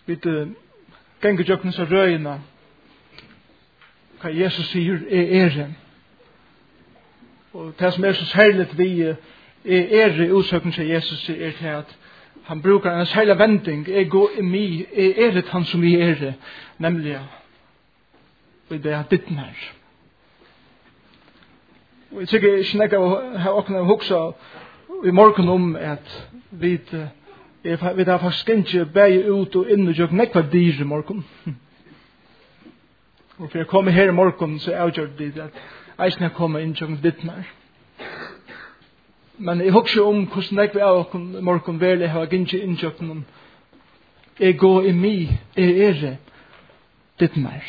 vi ganger jøkken så røyene hva Jesus sier er. Og det som så særligt vi i utsøkken til Jesus sier til at han brukar en særlig vending, ego i mig, det han som vi nemlig ved det ditt nær. Og jeg tykker ikke nekka å ha åkne hoksa i morgen om at vi har faktisk ikke bæg ut og inn og gjør nekva dyr i morgen. Og for jeg kommer her i morgen så avgjør det at eisen har kommet inn og ditt nær. Men jeg husker om hvordan nekva av i morgen verlig har ikke innkjøpt noen ego i mig, ditt nær.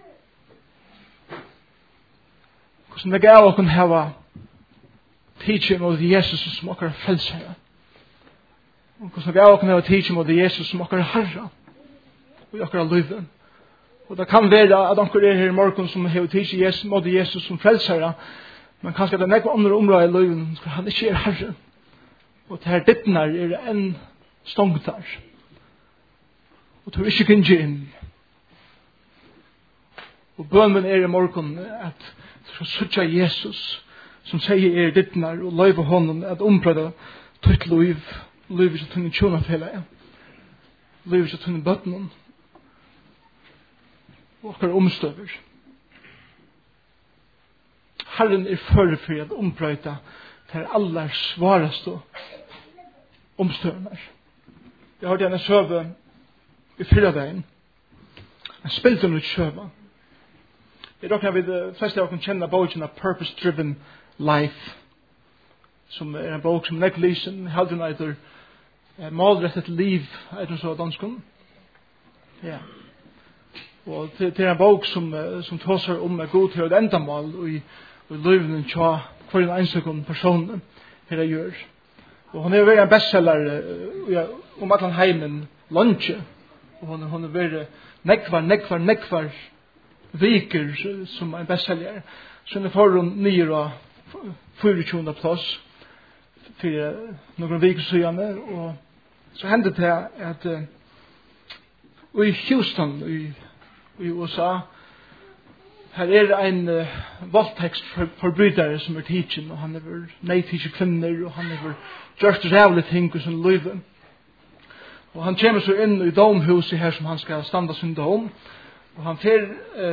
Hvordan nekva av oss har teaching mot Jesus som okkar frelsere. Og hvordan nekva av oss har teaching mot Jesus som okkar herra og okkar livet. Og det kan være at onker her i morgen som har teaching mot Jesus som frelsere, men kanskje det nekva andre områder i livet for han ikke herre. Og det her dittnar en stongtar. Og du ikke kan inn. Og bønnen i morgen at du skal søtja Jesus som sier dittnar og løyve honom at omprøve tøtt liv, liv til tunne tjonafelle, liv til tunne bøtten og okkar omstøver. Herren fører for at omprøyta til aller svaraste omstøvner. Jeg hørte en søve i fyradagen. Jeg spilte om litt søve. Jeg råkner vi det fleste av dere kjenner boken av Purpose Driven Life, som en bok som Nick Leeson, Heldren eiter målrettet liv, eiter så danskon. Ja. Og det en bok som tåser om god til et endamål i livene tja hver en ensakom person her gjør. Og hun vært en bestseller om at han heimen lunche. Og hun har vært nekvar viker som en bestseller. Så hun får hun nye og 24. plass for noen viker siden. Og så hendte det at i Houston i USA her en voldtektsforbrytere som teaching, og han nei-teacher kvinner, og han gjort rævlige ting i sin liv. Og han kommer så inn i domhuset her som han skal standa sin dom, og han fer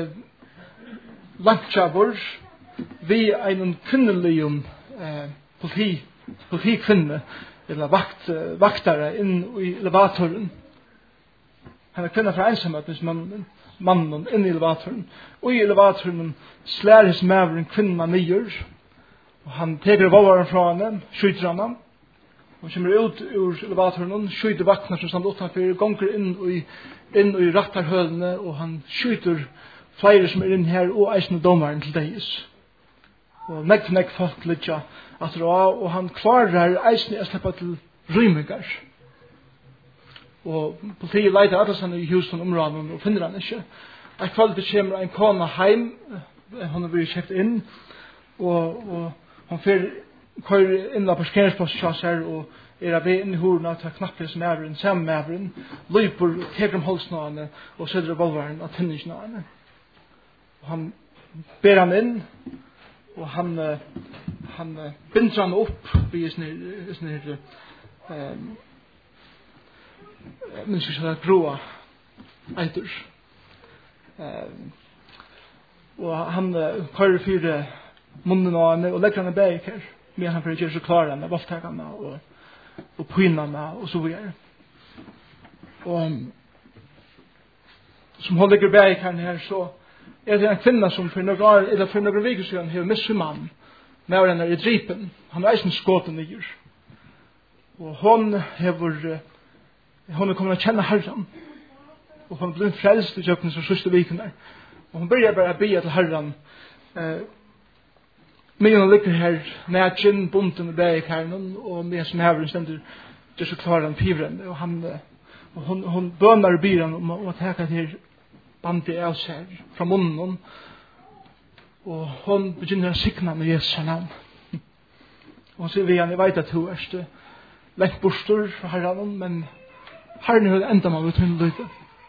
langt vi en kvinnelig politikvinne, eller vaktare inn i elevatoren. Han kvinna fra mannen inn i elevatoren. Og i elevatoren slær hans mæveren kvinna nyer. Og han teker våvaren fra henne, skyter henne. Og kommer ut ur elevatoren, skyter vaktene som stand utenfor, gonger inn i rattarhølene, og han skyter flere som inn her, og eisende dommeren til deis. Og nekk folk litja at og han klarer eisende å slippe til rymingar. Og politiet leiter alle sånne i Houston-områden og finner han ikke. Jeg kvalitet kommer en kona heim, hun har blitt kjekt inn, og hun kører inn av parkeringsplass her, og ved inn i horene til knappes mæveren, sammen mæveren, løper, teker halsen av henne, og setter revolveren av tinningen av henne. Og han ber han inn, og han binder han opp i sånne her men skal säga broa eiter. Og han kører fyra munnen av henne og legger henne bæk her, med han for å gjøre så klar henne, voldtakene og pynene og så videre. Og som hun legger bæk her så det en kvinne som for noen viker siden har misset mann med henne i dripen. Han er eisen skåten nyer. Og hun er kommet å kjenne Herren. Og hun blir frelst i kjøkken som sørste viken der. Og hun begynner bare å be til Herren. Mye ligger her med kjinn, bunten og bæk her. Og med som heveren stender det så klarer han pivren. Og hun bønner i byren om å ta til bandet av seg fra munnen. Og hun begynner å sikne med Jesu navn. Og hun sier vi han, jeg vet at hun er lengt borster fra Herren, men Herren er enda man vil tunne lykke.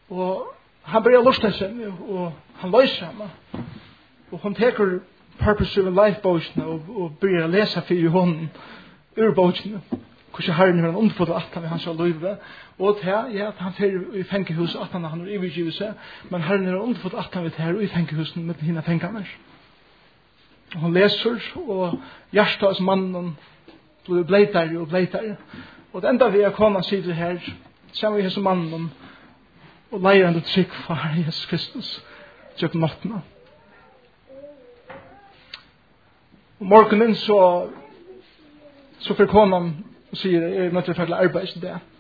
Og han börjar lusta seg, og han løser henne. Og hun teker Purpose Driven Life boken og börjar lesa for honom ur boken. Hvordan herren har han underfått at han hans løyve. Og til at han fer i fengehus at han har ivergivet seg, men herren har underfått at han vet her i fengehusen med hina fengene. Og han leser, og hjertet som mannen blir bleitere og bleitere. Og det enda vi er konan sider her, ser vi hese mannen og leier han til trygg for Jesus Kristus til nattene. Og morgenen så for konan og sier, jeg er nødt til å følge arbeid til det.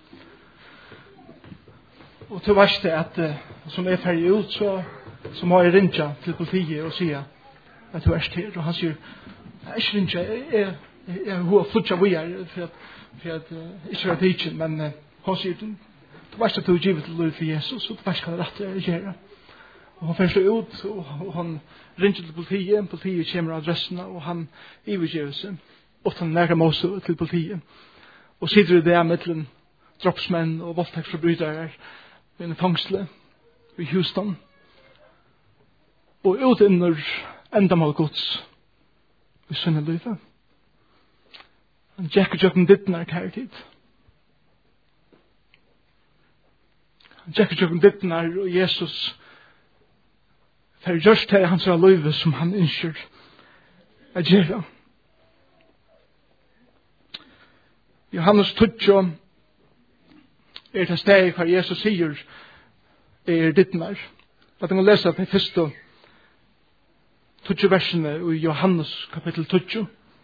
Og til verst det at som jeg er ferdig ut, så må jeg ringe til politiet og si at du er her. Og han sier, jeg er ikke ringe, jeg har fluttet vi her, for at ikke er tidsen, men han sier, du verst at du er givet til lov for Jesus, og du verst hva det rett er gjøre. Og han først ut, og han ringer til politiet kommer adressene, og han ivergiver seg, og han nærker også til politiet. Og sitter i det mellom droppsmenn og voldtektsforbrytere i en fangsle i Houston. Og ut under endamål gods i sønne livet. Han jekker jokken ditt nær kærtid. Han jekker jokken ditt nær, og Jesus for just her hans livet som han ønsker å gjøre. Johannes 12 er det steg hva Jesus sier er ditt nær. At jeg må lese de første 12 versene i Johannes kapittel 12.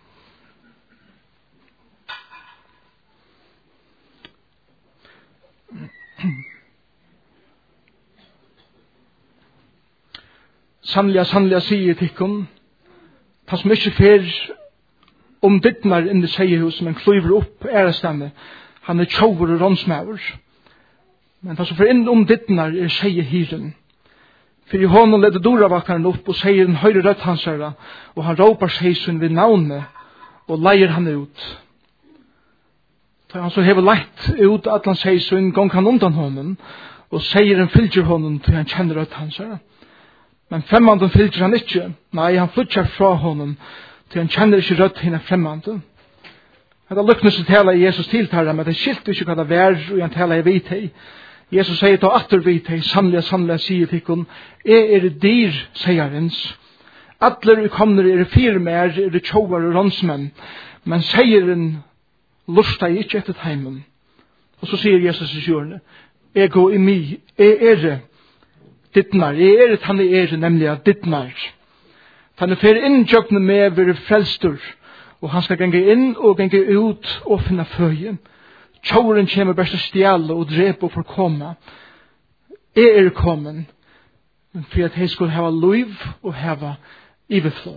Sannlega sier tikkum, ta som ikke fer dittnar inn i seierhus, men klyver opp ærestemme, han er tjover og rånsmæver. Men ta som fer inn dittnar er seierhiren. For i hånden leder doravakkaren opp, og seieren høyre rødt hans herra, og han råpar seisen ved navnet, og leier han ut. Da han så hever leit ut at han seisen, gong han undan honom, og seieren fylgjer honom til han kjenner rødt hans herra. Men fremmanden fylgjer han ikke. Nei, han flytjar fra honom til han kjenner ikke rødt henne fremmanden. Det er lykknes å tale Jesus tiltaler, men det skilt ikke hva det er, og han taler i vidt hei. Jesus sier til atter vidt hei, sannlega sier til henne, er dyr, sier hans. Atler kommer er fire mer, er tjovar og rånsmenn, men sier en lusta ikke etter heimen. Og så sier Jesus i sjørene, ego i mi, dittnar, han nemlig at dittnar. Han er fer inn tjøkne med ved frelstur, og han skal genge inn og genge ut og finne føye. Tjåren kommer bare til stjæle og drepe og forkomme. Jeg kommen, for at jeg skulle hava liv og hava overflow.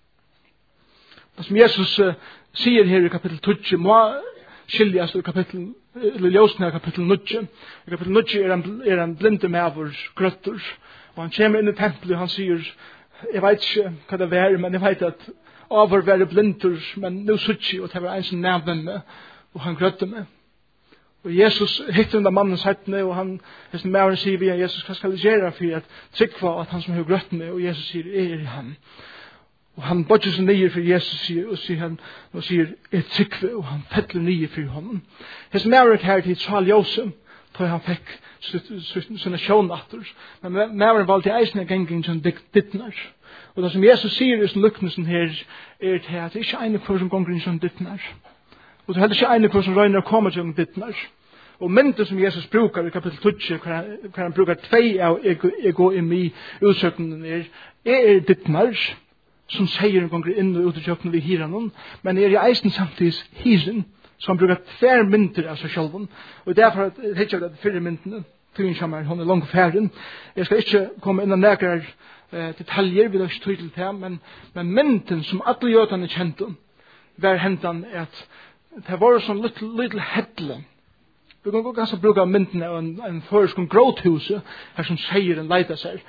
Det som Jesus sier her i kapittel 12, må skiljas i kapittel, eller ljøsene i kapittel 9. I kapittel 9 er han blinde med grøtter, og han kommer inn i tempelet, og han sier, jeg vet ikke hva det er, men jeg vet at over være blinder, men nå sutt og det var en som nevnte meg, og han grøtte meg. Og Jesus hittar den mannen settene, og han, hvis den mæren sier via Jesus, hva skal jeg gjøre for at tryggva at han som har grøtt meg, og Jesus sier, er han. Og han bodger seg nye for Jesus, og sier, er tryggve, og han fettler nye for honom. Hvis mæren her til Sal Josef, da han fikk sånne sjånatter, men mæren valgte eisende genging som dittnar. Og det som Jesus sier i lykkelsen her, er til at det ikke er en kvar som gonger inn som dittnar. Og det er heller ikke en kvar som røyner å komme til dittnar. Og myndet som Jesus brukar i kapittel 12, hver han brukar 2 av ego i mi utsøkningen er dittnar, som sier gonger inn og utsøkningen ved hiran, men er i eisen samtidig hiren, så han brukar 2 mynter av seg sjølven. Og derfor heter jeg det 4 myntene, hun er langt ferdig. Jeg skal ikke komme inn og nægre detaljer, vi har ikke tøy til det, men mynten som alle jødene kjente, var hentan at det var sånn little hedle. Vi kan ganske bruke mynten av en føreskund gråthuse, her som sier en leita seg.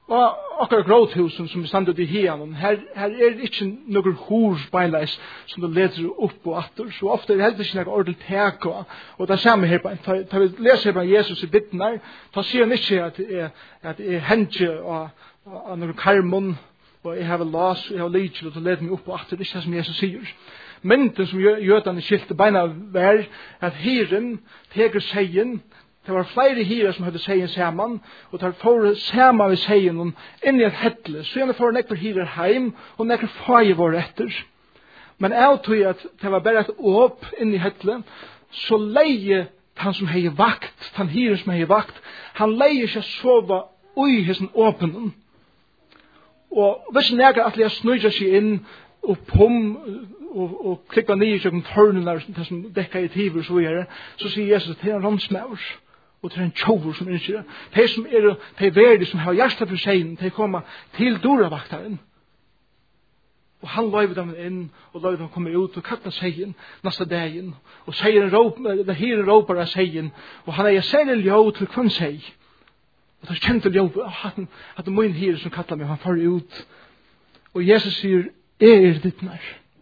Og akkurat gråthusen som stand ut i hian, her ikke noen hor beinleis som du leder opp og atter. Så ofte det heldig ikke noe ordentlig teka. Og det samme her, da vi leser her på Jesus i bitten her, da sier han ikke at jeg hender av noen karmon, og jeg har las, og jeg har lidkjel, og du leder meg opp og atter. Det er ikke det som Jesus sier. Mynden som jødene skilte beina var at hiren teker seien. Det var flere hirer som hadde seien sammen, og det var sammen ved seien inn i et hettle. Så gjerne får nekker hirer heim, og nekker fag var etter. Men jeg tog at det var bare et åp inn i hettle, så leie han som hei vakt, han hirer som hei vakt, han leie seg sova ui hessen åpenen. Og hvis nekker at jeg snøyder seg inn, og og klikka ned i kjøkken tørnene, det som dekka i tiver og så videre, så sier Jesus at det er en rånsmauer, og det er en tjover som ønsker det. De som de verdige som har hjertet for seg, de kommer til doravaktaren. Og han løyver dem inn, og løyver dem komme ut og katta seien neste dagen. Og seien råper av seien, og han er særlig ljå til kvann seg. Og det er kjent ljå, at det er min hyre som katta meg, han får ut. Og Jesus sier, jeg ditt nær.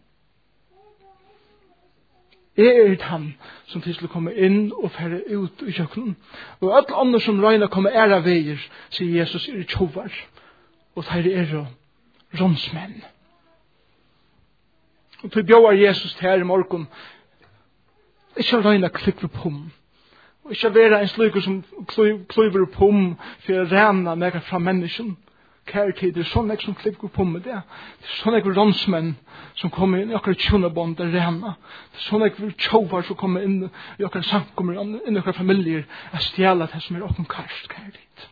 Jeg han som til å komme inn og fære ut i kjøkkenen. Og alle andre som røyner kommer av veier, sier Jesus, tjovar. Og det rånsmenn. Og til bjør Jesus til her i morgen, ikke røyner klikker på ham. Og ikke være en slik som kliver på ham for å rene meg fra mennesken. Kærtid, det er sånn jeg som klikker på med det. Det er sånn jeg vil rånsmenn som kommer inn i akkurat kjønnebånd og rena. Det er sånn jeg vil tjovar som kommer inn i akkurat samkommer, inn i akkurat familier, og stjæla det som åpen karst, kærtid.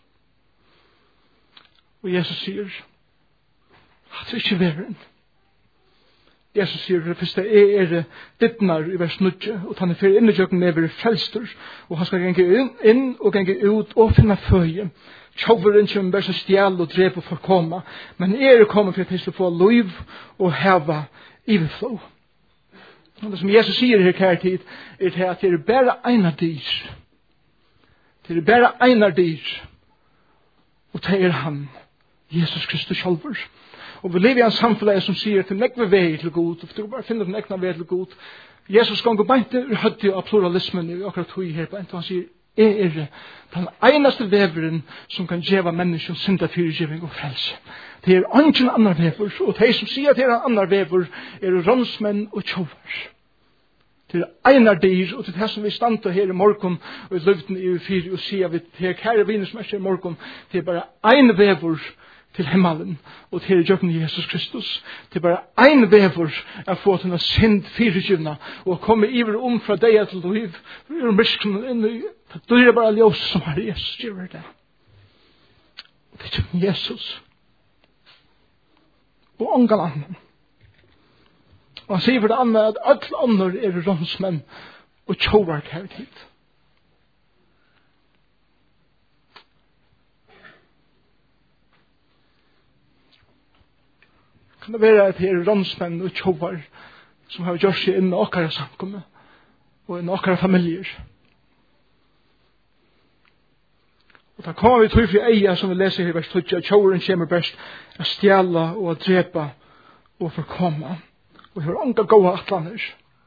Og Jesus sier, at det ikke er en. Jesus sier, det første dittnar i vers 9, og han fyrir inn i kjøkken med å være frelster, og han skal genge inn og genge ut og finne føye. Tjoveren kommer bare så stjæl og drep og forkoma, men kommer for at de skal få liv og heva iveflå. Og det som Jesus sier her kærtid, at det er bare einar dyr. Det er bare einar dyr, og det er han, Jesus Kristus sjalver. Og vi lever i en samfunn som sier til nekve vei til god, og du bare finner den nekve vei til god. Jesus ganger beint høyde av pluralismen i akkurat tog her på og han sier, den eneste veveren som kan gjeva mennesken synda fyrirgiving og frelse. Det er ingen annar vever, og de som sier at det er en annar vever, rånsmenn og tjovar. Det er einar dyr, og det er det som vi standa her i morgen, og i løften i U4, og sier vi til kære viner som er her i morgen, det er bare ein vever til himmelen, og til jøkken Jesus Kristus. Det er bare ein vever å få til en synd fyrirgivna, og komme iver fra deg til liv, og myskene inn i det er bare ljøs som har Jesus gjør det. Det er ikke Jesus. Og ångan annan. Og han sier for det andre at alle andre rånsmenn og tjovar kærtid. Kan det være at det er rånsmenn og tjovar som har gjort seg inn i åkere samkommet og inn i åkere familier. Og da kommer vi til for eia som vi leser i vers 2, at tjoveren kommer best å stjæla og å drepa og forkomma. Og vi har ånga gåa atlaner.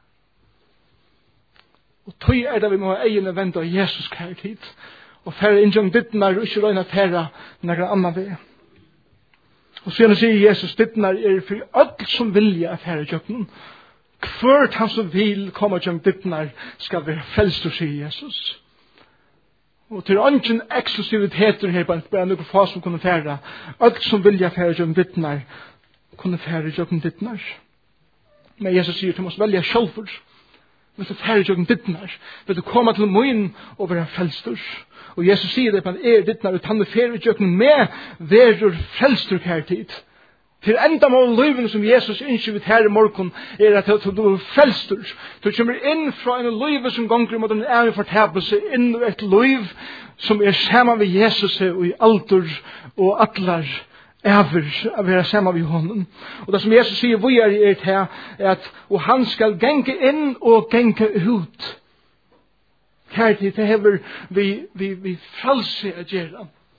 Og tog det vi må ha eiene vende av Jesus kærtid. Og færre innsjøng dittnar og ikke røyna færre nægra annan vei. Og så gjerne sier Jesus, dittnar for alt som vilja færre kjøkken. Hvert han som vil komme til dittnar skal være frelst, sier Jesus. Og til ingen eksklusiviteter her, bare noen få som kunne fære. Alt som vilja fære kjøkken dittnar, kunne fære kjøkken dittnar. Men Jesus sier, du måste velja sjálfur. Hvis du fære kjøkken dittnar, vil du komme til mun og være frelstur. Og Jesus sier det, men dittnar, og tanne fære kjøkken med verur frelstur kærtid. Til enda mål løyven som Jesus innskjer vidt her i morgen, at du er frelstur. Du kommer inn fra en løyve som gonger mot en ære fortabelse, inn i et løyv som sammen med Jesus og i alder og atlar æver å være sammen med honom. Og det som Jesus sier, vi er her, at og han skal genge inn og genge ut. Kærtid, det hever vi frelse å gjøre.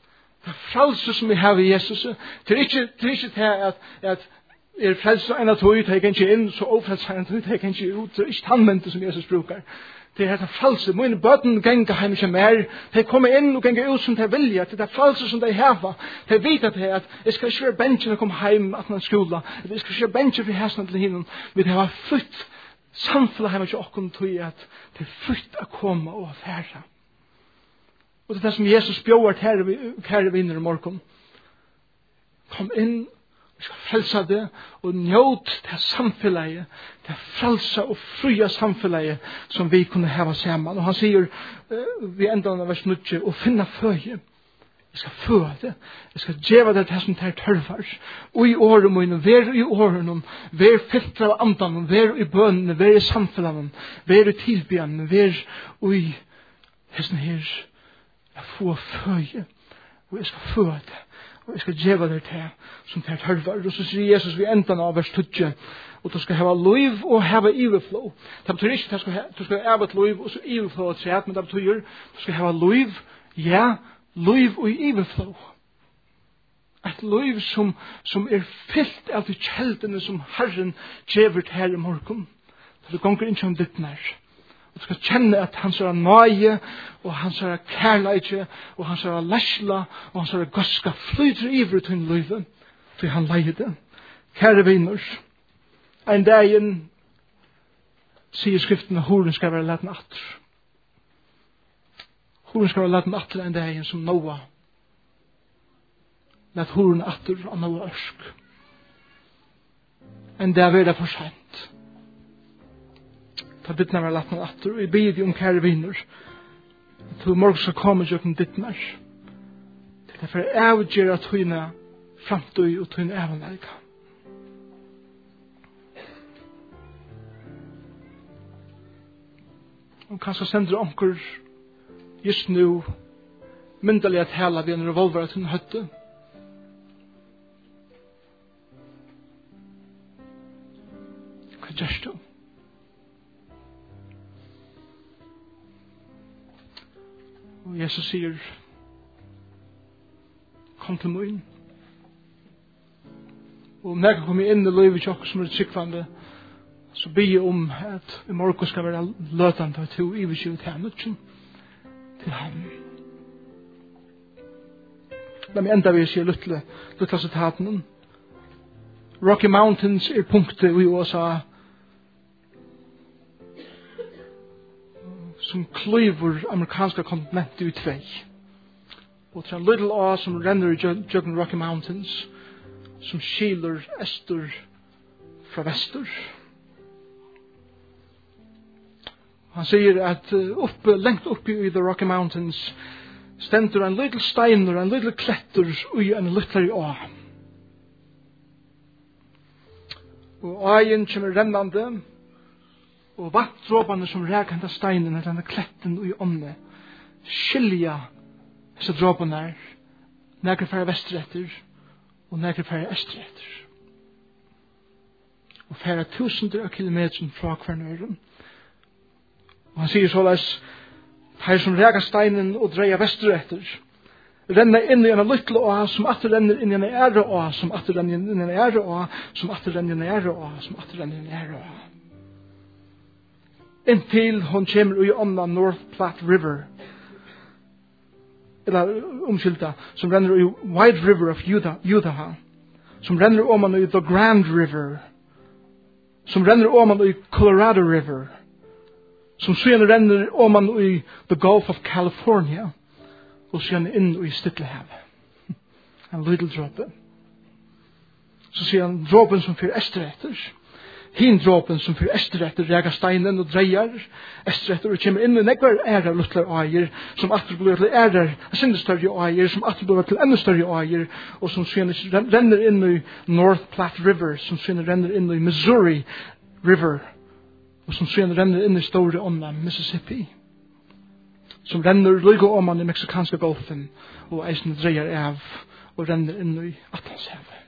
Det frelse som vi har i Jesus. Det er ikke til at frelse en av tog, jeg kan ikke inn, så ofrelse en av tog, jeg kan ikke ut. Det er ikke tannmyndet som Jesus brukar. Det er frelse. Mine bøten ganger heim ikke mer. De kommer inn og ganger ut som de vilja. Det er frelse som de hever. De vet at jeg skal ikke være bensjen og komme heim at man skola. Jeg skal ikke være bensjen for hæsene til hinnen. Men det har flytt samfunnet heim ikke åkken tog at det er flytt å komme og affære. Og det er det som Jesus bjør kære vinner i morgen. Kom inn, vi skal frelse det, og njøt det samfunnet, det frelse og fria samfunnet som vi kunne heve sammen. Og han sier, vi enda av vers 9, og finne føje. Jeg skal føde det. Jeg skal gjøre det som tar tørvar. Og i årene mine, vær i årene, vær filtre av andan, vær i bønene, vær i samfunnet, vær i tilbjørnene, vær i hesten her. Jeg får føje, og jeg skal føde det. Og jeg skal gjøre det til som tar tørvar. Og så sier Jesus vi enda av vers 20, og du skal hava liv og hava overflow. Det betyr ikke at du skal hava et liv og så overflow et sett, men det betyr du skal hava liv, ja, liv og overflow. Et liv som fyllt av de kjeldene som Herren gjør til her i morgen. Så du gonger ikke om ditt nær. Du skal kjenne at han er nøye, og han er kærleitje, og han er lesla, og han er gaska flyter iver til livet, til han leier det. Kære vinner, en dagen sier skriften at horen skal være lett natt. Horen skal være lett natt en dagen som Noah. Lett horen atter av Noah ørsk. En dag er det for sent. Ta dittnar var latna atter, og jeg bid om kære viner, til morgen skal komme jøkken dittnar, til det for avgjøre tøyne framtøy og tøyne evanverka. Og kanskje sender onker just nu myndelig at hela vi en revolver til en høtte. Hva gjørs du? Og Jesus sier, kom til mig inn. Og om jeg kommer inn i livet til oss som er tryggvande, så ber jeg om at i morgen skal være løtende til å iverkjøve til han, til ham. La meg enda vil si lytte sitaten. Rocky Mountains er punktet i USA som klyver amerikanska kontinentet i tvei. Og til en little A som renner i jøkken Rocky Mountains, som skiler øster fra vester. Han sier at lengt oppe i the Rocky Mountains stender en little steiner, en little kletter og en little A. Og A-en kommer rennande, og vattdråpene som rækant av steinen er denne kletten og i ånne skilja disse dråpene her nægre færre vestretter og nægre færre estretter og færre tusinder av kilometer fra hver nøyren. Og han sier såleis her som rækant steinen og dreier vestretter renner inn i en lytle A som atter renner inn i en ære A som atter renner inn i en ære A som atter renner inn i en ære A som atter renner inn i en ære A inntil hon kommer i ånda North Platte River, eller omskylda, som renner i White River of Utah, som renner om i The Grand River, som renner om i Colorado River, som sen renner om i The Gulf of California, og sen inn i Stillehavet. En liten dråpe. Så sier han dråpen som fyrir estretter, hindråpen som fyrir estretter rega steinen og dreier estretter og kommer inn i nekvar ærer luttlar æger som atter blir til ærer sinne større æger som atter blir til enda større æger og som renner inn i North Platte River som renner inn i Missouri River og som renner inn i store ånda Mississippi som renner lygo om i meksikanske golfen og eisen dreier av og renner inn i Atlantshavet.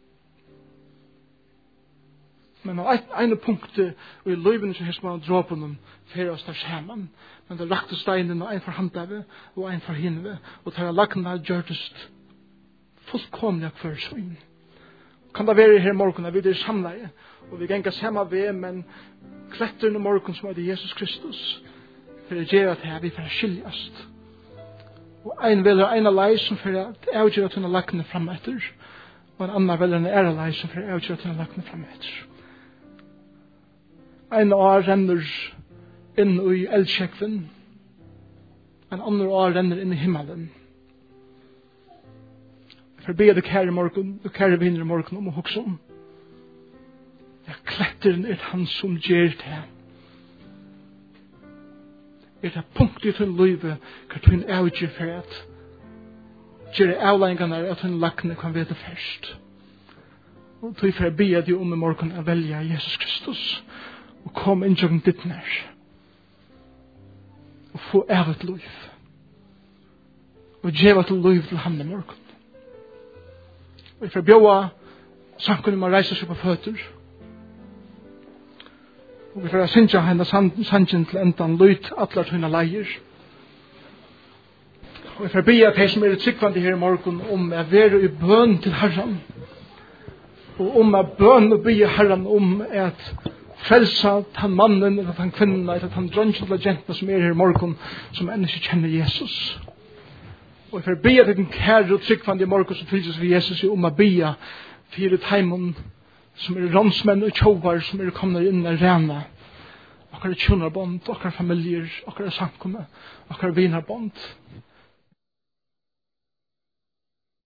Men av ene punktet og i løyvene som hesma av dråpen fyrir oss der saman. Men det rakte steinen og ein for handave og ein for hinve og tar lagna gjørtest fullkomliga för svin. Kan det være her i morgen, at vi er samleie, og vi gengar samme ved, men kletteren i morgen som er det Jesus Kristus, for det gjør at vi får skiljast. Og en velger en av lei som for at avgjør at hun har lagt fram etter, og en annen velger en av lei som for at avgjør at hun har lagt fram etter. En år renner inn i eldsjekven, en annen år renner inn i himmelen. For be det kære morgen, og kære vinner i morgen om å hukse om. Ja, kletteren er han som gjør det. Er det punktet til livet, hva hun avgjør for at gjør avleggene at hun lakne kan vite først. Og tog for å be det om i morgen å velge Jesus Kristus, og kom inn til ditt nær, og få av et liv, og gjøre et liv til han i morgen. Og for å bjøve sanken om å reise seg på føtter, og vi får synge henne sangen til endan lyt atler til henne leier. Og vi får be at de som er tryggvande her i morgen om å være i bøn til Herren, og om å bøn og be Herren om at frelsa den mannen eller den kvinnen eller den dronjen eller jenten som er her i morgen som ennå ikke kjenner Jesus. Og vi får be at den kære og tryggvande i morgen som fylses ved Jesus om å be for teimen som er ransmenn og tjovar som er kommet inn og rena. Okkar tjonarbond, okkar familier, okkar sankumme, okkar vinarbond.